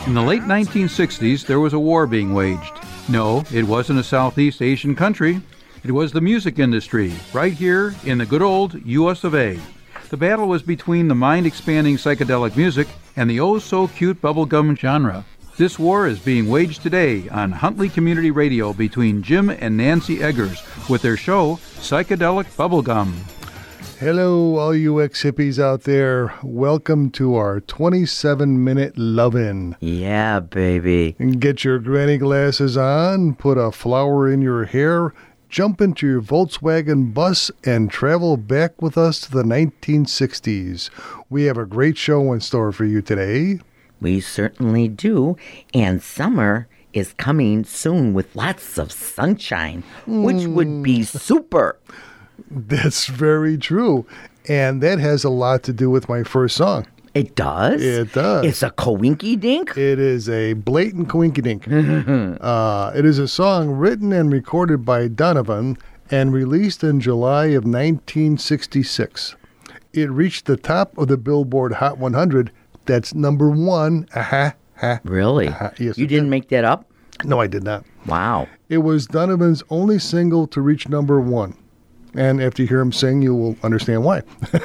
In the late 1960s, there was a war being waged. No, it wasn't a Southeast Asian country. It was the music industry, right here in the good old U.S. of A. The battle was between the mind-expanding psychedelic music and the oh-so-cute bubblegum genre. This war is being waged today on Huntley Community Radio between Jim and Nancy Eggers with their show, Psychedelic Bubblegum. Hello, all you ex-hippies out there. Welcome to our 27-minute love-in. Yeah, baby. And get your granny glasses on, put a flower in your hair, jump into your Volkswagen bus, and travel back with us to the 1960s. We have a great show in store for you today. We certainly do. And summer is coming soon with lots of sunshine, which would be super. That's very true. And that has a lot to do with my first song. It does? It does. It's a coinky-dink? It is a blatant coinky-dink. It is a song written and recorded by Donovan and released in July of 1966. It reached the top of the Billboard Hot 100. That's number one. Really? Yes, you didn't make that up? No, I did not. Wow. It was Donovan's only single to reach number one. And after you hear him sing, you will understand why.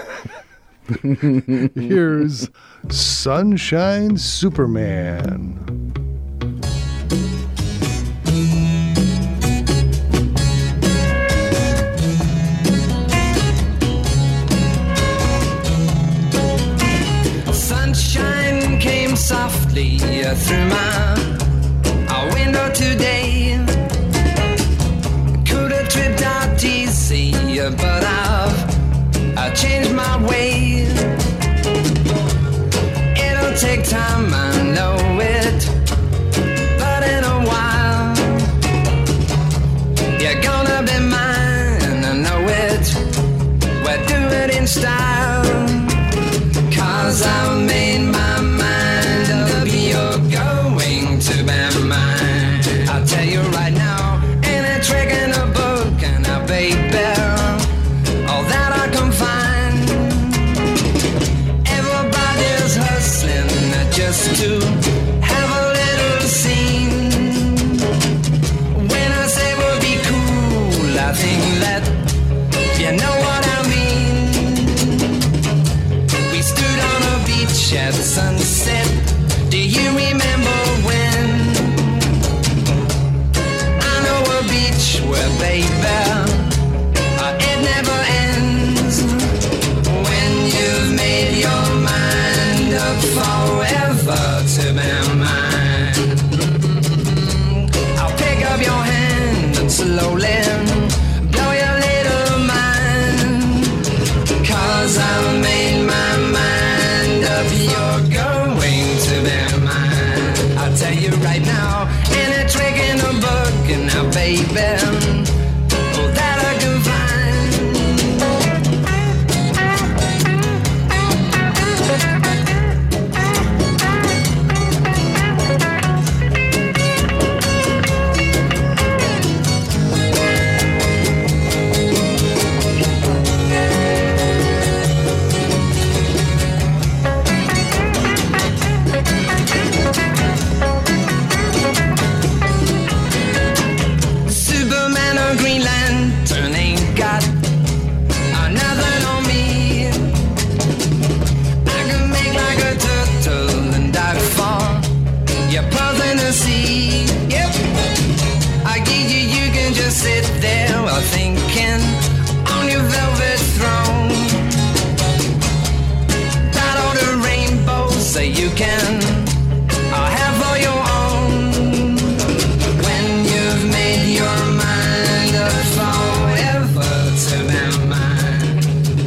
Here's Sunshine Superman. Sunshine came softly through my window today. Could have tripped out easy, but I've changed my way. It'll take time, I know it, but in a while you're gonna be mine, I know it. We'll do it in style, 'cause I've made my mind up, you're going to be mine. I'll tell you right now, ain't a trick in a book, and a baby, all that I can find. Everybody's hustling just to have a little scene. When I say we'll be cool, I think that you know what I mean. We stood on a beach at sunset. Do you remember when? I know a beach where, baby, it never ends. When you've made your mind up forever to be mine, I'll pick up your hand and slowly blow your little mind, 'cause I've made my mind up, you're going to be mine. I'll tell you right now, ain't a trick in a book, and now, baby, all that I can find. Superman or Green Lantern ain't got nothing on me. I can make like a turtle and dive far. You're in the sea. Yep. I give you can just sit there while thinking on your velvet throne. Battle the rainbow so you can have all your own. When you've made your mind up forever to be mine,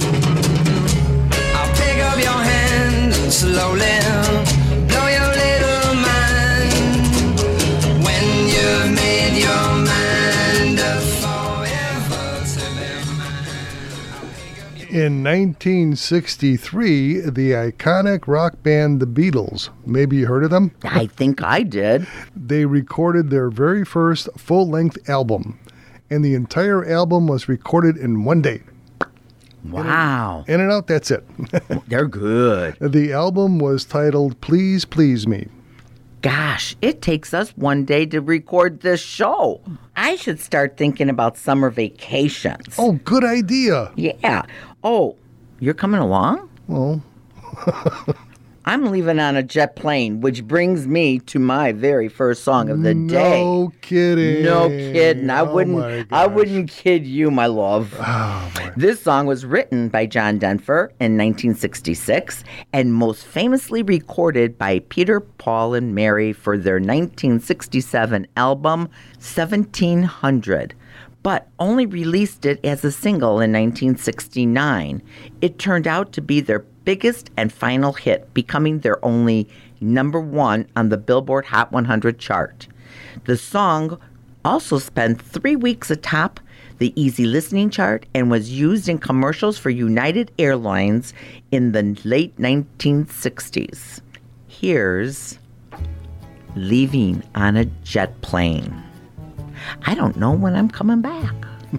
I'll pick up your hand and slowly blow your little mind. When you've made your mind up forever to be mine. In 1963, the iconic rock band The Beatles, maybe you heard of them? I think I did. They recorded their very first full-length album, and the entire album was recorded in one day. Wow. In and out, that's it. They're good. The album was titled Please Please Me. Gosh, it takes us one day to record this show. I should start thinking about summer vacations. Oh, good idea. Yeah. Oh, you're coming along? Well, I'm leaving on a jet plane, which brings me to my very first song of the day. No kidding. No kidding. I Oh, my gosh. wouldn't kid you, my love. Oh, boy. This song was written by John Denver in 1966 and most famously recorded by Peter, Paul, and Mary for their 1967 album 1700, but only released it as a single in 1969. It turned out to be their biggest and final hit, becoming their only number one on the Billboard Hot 100 chart. The song also spent 3 weeks atop the easy listening chart and was used in commercials for United Airlines in the late 1960s. Here's Leaving on a Jet Plane. I don't know when I'm coming back.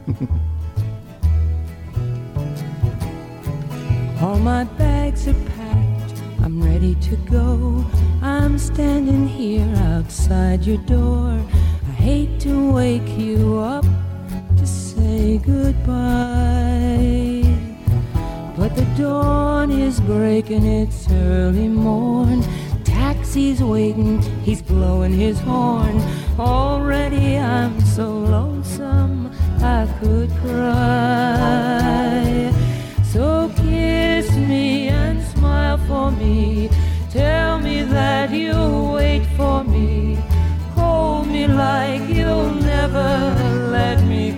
All my bags are packed, I'm ready to go. I'm standing here outside your door. I hate to wake you up to say goodbye, but the dawn is breaking, it's early morn. Taxi's waiting, he's blowing his horn. Already I'm so lonesome I could cry. So kiss me and smile for me. Tell me that you'll wait for me. Hold me like you'll never let me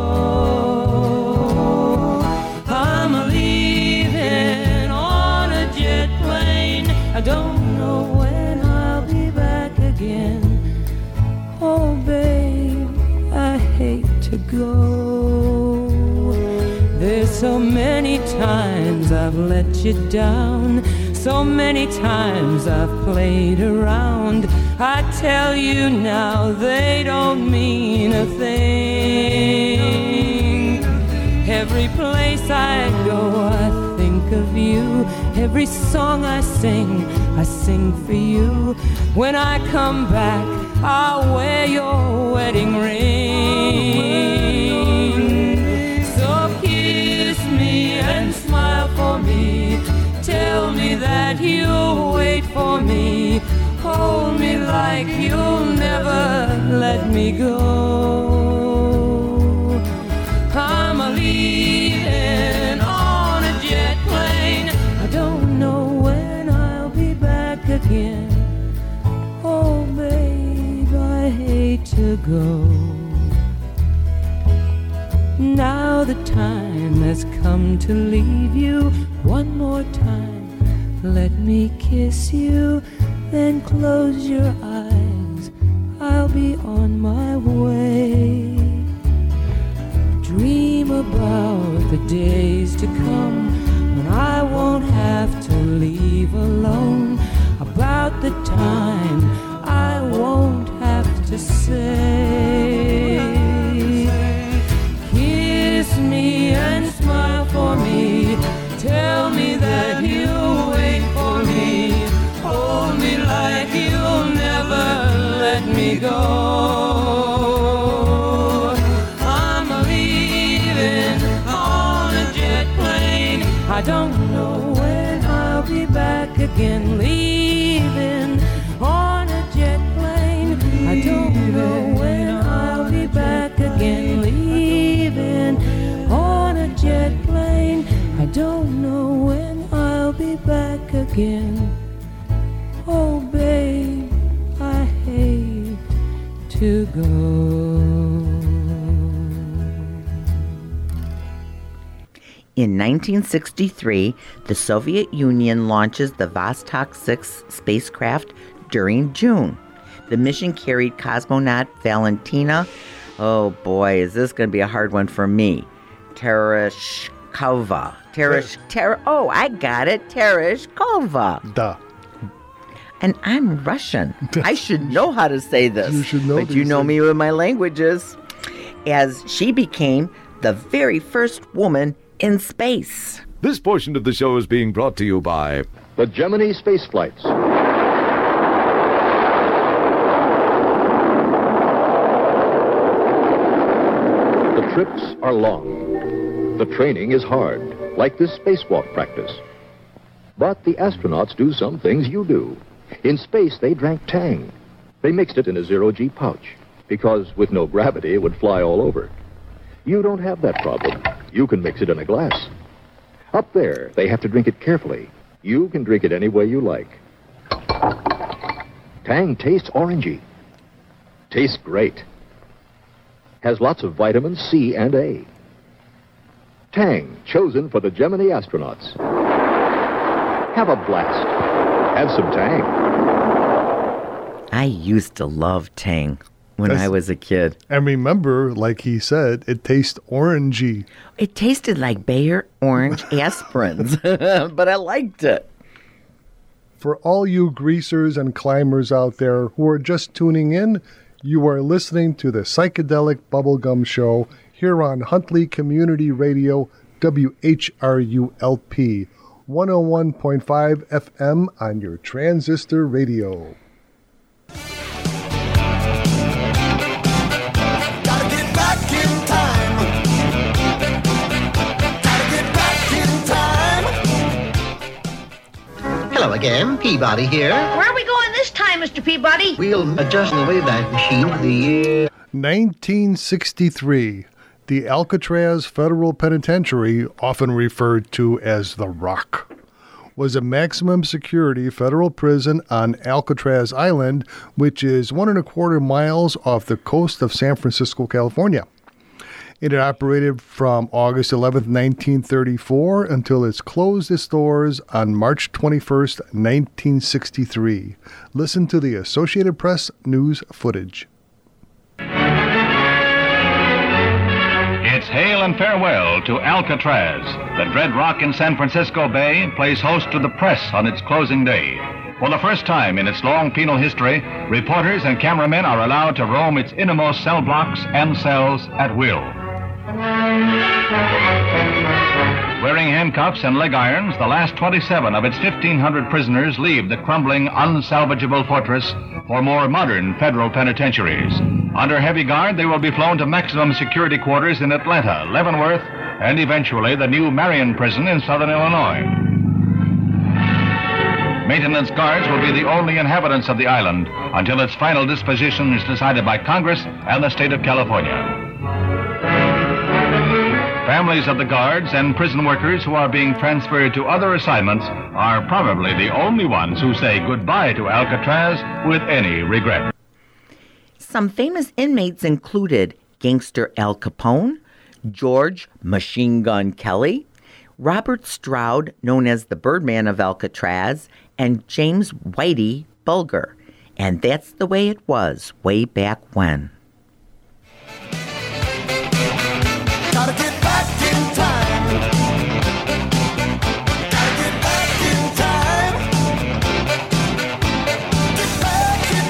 go. I'm leaving on a jet plane. I don't know when I'll be back again. Oh, babe, I hate to go. There's so many times I've let you down. So many times I've played around. I tell you now they don't mean a thing. Every place I go I think of you. Every song I sing for you. When I come back I'll wear your wedding ring. So kiss me and smile for me. Tell me that you'll wait for me. Hold me like you'll never let me go. I'm leaving on a jet plane. I don't know when I'll be back again. Oh, babe, I hate to go. Now the time has come to leave you. One more time, let me kiss you. Then close your eyes, I'll be on my way. Dream about the days to come when I won't have to leave alone. About the time I won't have to say. Kiss me and smile for me. Tell me that you'll wait for me. Hold me like you'll never let me go. I'm leaving on a jet plane. I don't know when I'll be back again. Leaving on a jet plane. I don't know when I'll be back again. Leaving on a jet plane. I don't know when I'll be back again. Oh, babe, I hate to go. In 1963, the Soviet Union launches the Vostok 6 spacecraft during June. The mission carried cosmonaut Valentina, oh boy, is this going to be a hard one for me, Tereshkova. Oh, I got it, Tereshkova. Duh. And I'm Russian. I should know how to say this. You should know But you these know things. me with my languages. As she became the very first woman in space. This portion of the show is being brought to you by The Gemini space flights. trips are long. The training is hard, like this spacewalk practice. But the astronauts do some things you do. In space, they drank Tang. They mixed it in a zero-G pouch, because with no gravity, it would fly all over. You don't have that problem. You can mix it in a glass. Up there, they have to drink it carefully. You can drink it any way you like. Tang tastes orangey. Tastes great. Has lots of vitamins C and A. Tang, chosen for the Gemini astronauts. Have a blast. Have some Tang. I used to love Tang when I was a kid. And remember, like he said, it tastes orangey. It tasted like Bayer orange aspirins, but I liked it. For all you greasers and climbers out there who are just tuning in, you are listening to the Psychedelic Bubblegum Show here on Huntley Community Radio, WHRULP, 101.5 FM on your transistor radio. Gotta get back in time. Gotta get back in time. Hello again, Peabody here. Where are we going this time, Mr. Peabody? We'll adjust the Wayback Machine to the year 1963. The Alcatraz Federal Penitentiary, often referred to as the Rock, was a maximum security federal prison on Alcatraz Island, which is 1.25 miles off the coast of San Francisco, California. It had operated from August 11, 1934 until it closed its doors on March 21, 1963. Listen to the Associated Press news footage. It's hail and farewell to Alcatraz. The dread rock in San Francisco Bay plays host to the press on its closing day. For the first time in its long penal history, reporters and cameramen are allowed to roam its innermost cell blocks and cells at will. Wearing handcuffs and leg irons, the last 27 of its 1,500 prisoners leave the crumbling, unsalvageable fortress for more modern federal penitentiaries. Under heavy guard, they will be flown to maximum security quarters in Atlanta, Leavenworth, and eventually the new Marion Prison in southern Illinois. Maintenance guards will be the only inhabitants of the island until its final disposition is decided by Congress and the state of California. Families of the guards and prison workers who are being transferred to other assignments are probably the only ones who say goodbye to Alcatraz with any regret. Some famous inmates included gangster Al Capone, George Machine Gun Kelly, Robert Stroud, known as the Birdman of Alcatraz, and James Whitey Bulger. And that's the way it was way back when. Gotta get back in time. Gotta get back in time. Get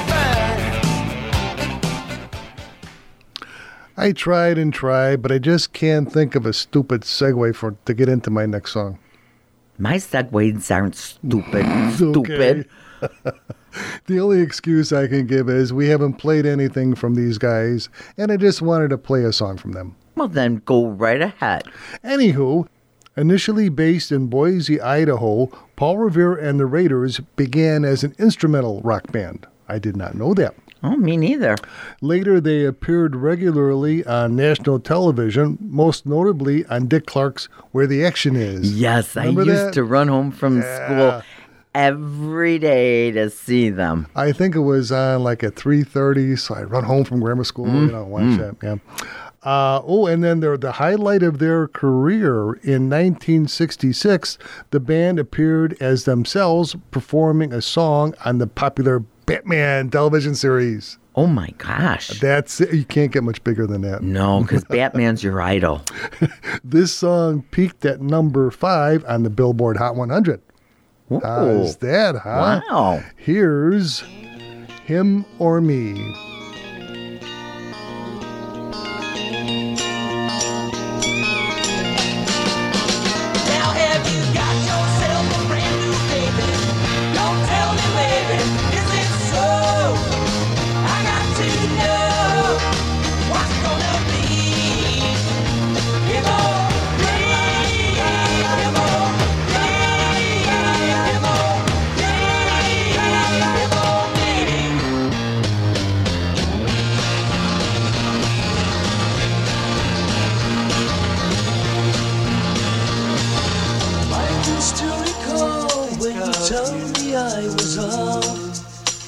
back. I tried and tried, but I just can't think of a stupid segue to get into my next song. My segues aren't stupid. Stupid. The only excuse I can give is we haven't played anything from these guys, and I just wanted to play a song from them. Well, then go right ahead. Anywho, initially based in Boise, Idaho, Paul Revere and the Raiders began as an instrumental rock band. I did not know that. Oh, me neither. Later, they appeared regularly on national television, most notably on Dick Clark's Where the Action Is. Yes, Remember I used that? to run home from school every day to see them. I think it was on like at 3:30, so I'd run home from grammar school, watch that. Yeah. And then the highlight of their career in 1966, the band appeared as themselves performing a song on the popular Batman television series. Oh my gosh. That's it. You can't get much bigger than that. No, because Batman's your idol. This song peaked at number 5 on the Billboard Hot 100. Ooh. How's that, huh? Wow. Here's Him or Me. Now have you got yourself a brand new baby? Don't tell me, baby, is it so? I got to know what's gonna be.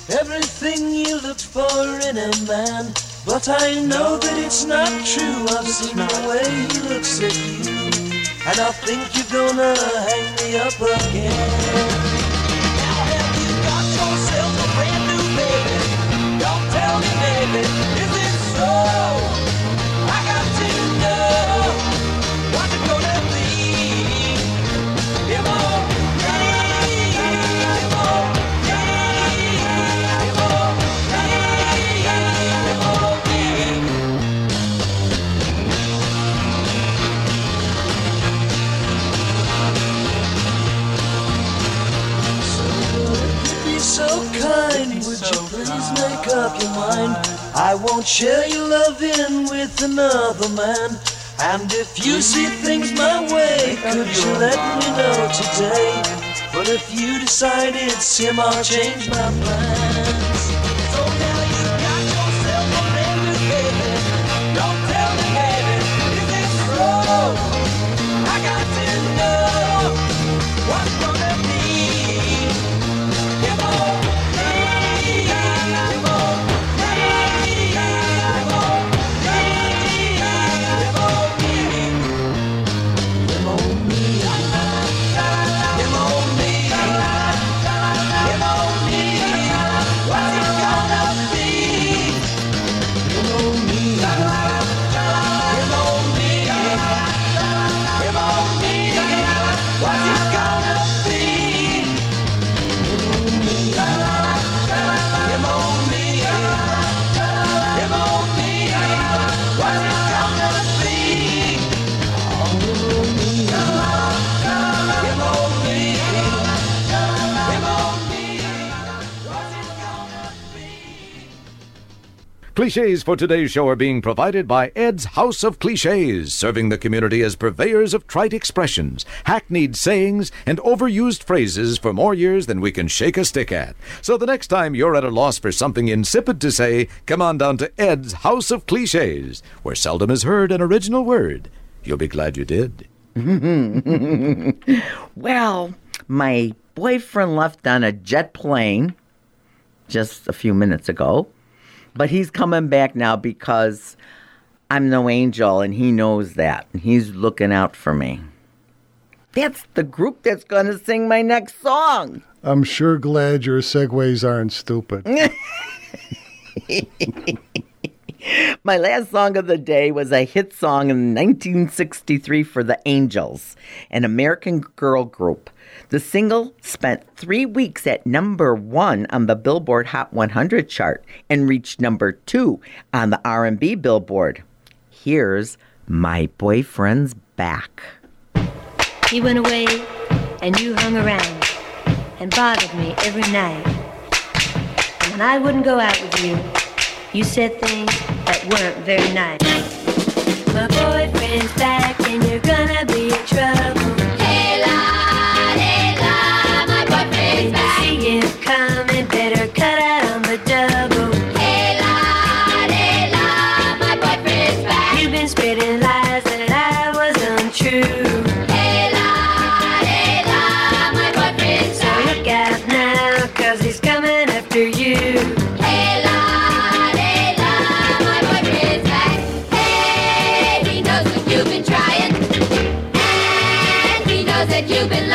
everything you looked for in a man. But I know that it's not true. I've seen the way he looks at you, and I think you're gonna hang me up again. Now have you got yourself a brand new baby? Don't tell me, baby, is it so? I got to know what's it gonna be. Give on me, give on me, give on me, give on me. Be so kind, would you please make up your mind? I won't share your loving with another man. And if you see things my way, could you let me know today? But if you decide it's him, I'll change my plans. So now you got yourself a brand new baby. Don't tell me, baby, is it so? I got to know what's gonna be. Give on me, give on me, give on me, give on me, give on me, give on me, give on me. What's it gonna be? Give on me, give on me, give on me. What's it gonna be? Clichés for today's show are being provided by Ed's House of Clichés, serving the community as purveyors of trite expressions, hackneyed sayings, and overused phrases for more years than we can shake a stick at. So the next time you're at a loss for something insipid to say, come on down to Ed's House of Clichés, where seldom is heard an original word. You'll be glad you did. Well, my boyfriend left on a jet plane just a few minutes ago. But he's coming back now because I'm no angel, and he knows that. And he's looking out for me. That's the group that's going to sing my next song. I'm sure glad your segues aren't stupid. My last song of the day was a hit song in 1963 for the Angels, an American girl group. The single spent 3 weeks at #1 on the Billboard Hot 100 chart and reached #2 on the R&B Billboard. Here's My Boyfriend's Back. He went away and you hung around and bothered me every night. And when I wouldn't go out with you, you said things that weren't very nice. My boyfriend's back and you're gonna be in trouble. Hey la, my boyfriend's back. When you see him coming, better cut out on the double. Hey la, my boyfriend's back. You've been spreading lies that I was untrue. Hey la, my boyfriend's back. So look out now, 'cause he's coming after you. You've been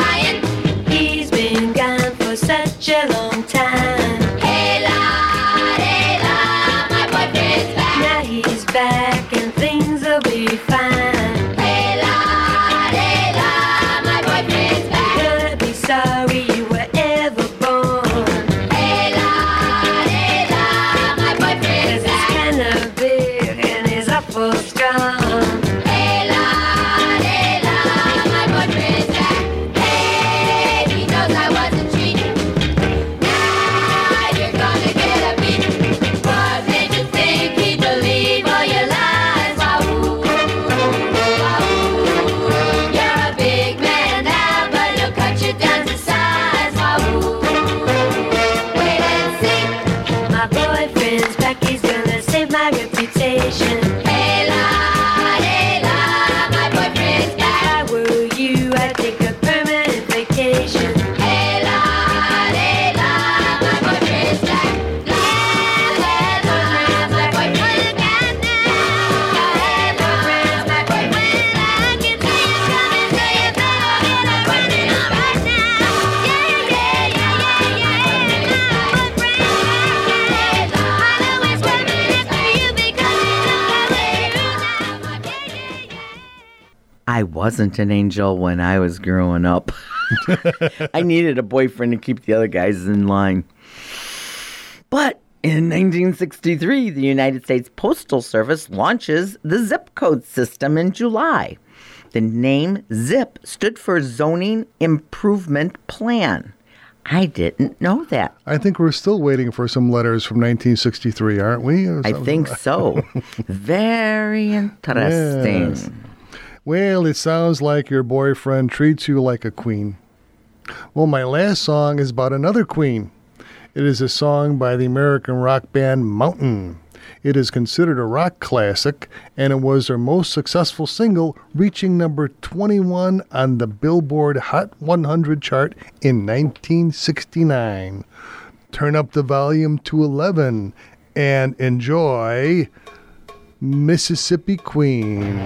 I wasn't an angel when I was growing up. I needed a boyfriend to keep the other guys in line. But in 1963, the United States Postal Service launches the zip code system in July. The name ZIP stood for Zoning Improvement Plan. I didn't know that. I think we're still waiting for some letters from 1963, aren't we? I think so. Very interesting. Yes. Well, it sounds like your boyfriend treats you like a queen. Well, my last song is about another queen. It is a song by the American rock band Mountain. It is considered a rock classic, and it was their most successful single, reaching number 21 on the Billboard Hot 100 chart in 1969. Turn up the volume to 11 and enjoy Mississippi Queen.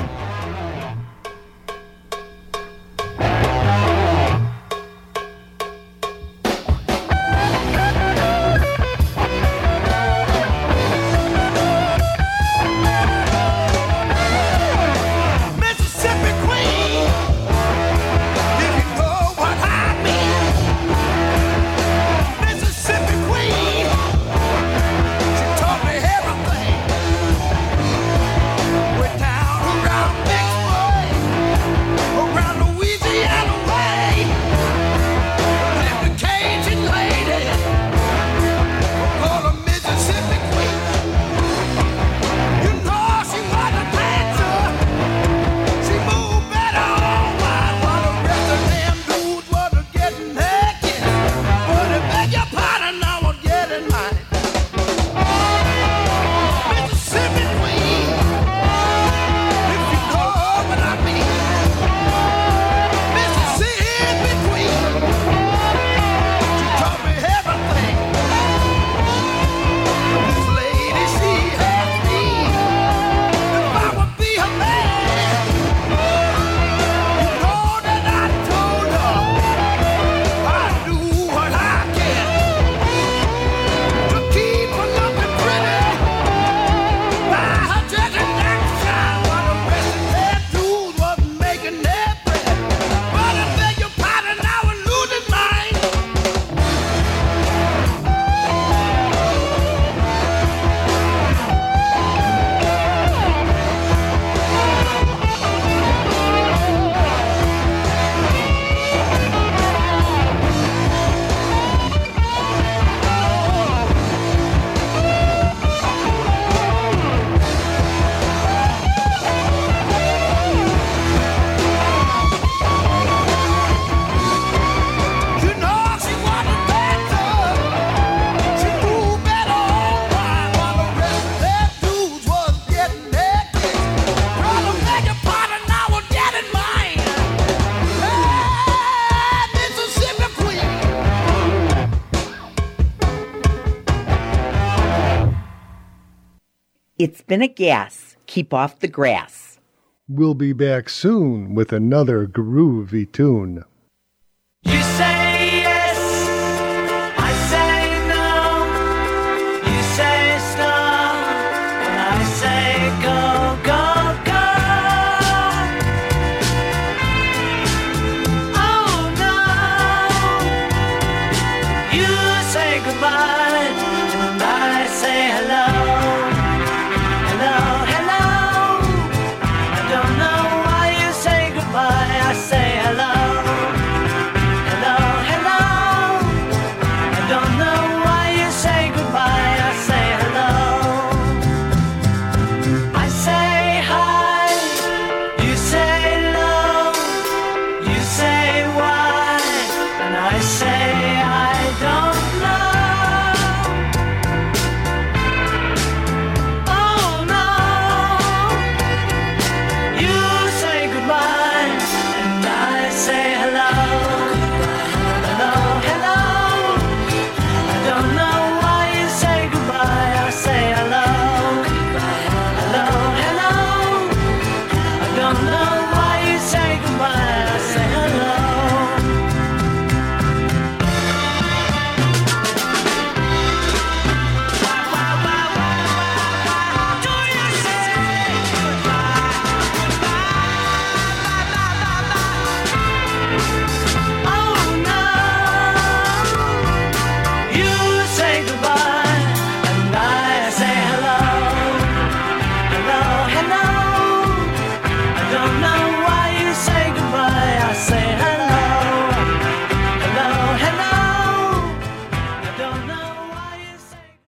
It's been a gas. Keep off the grass. We'll be back soon with another groovy tune.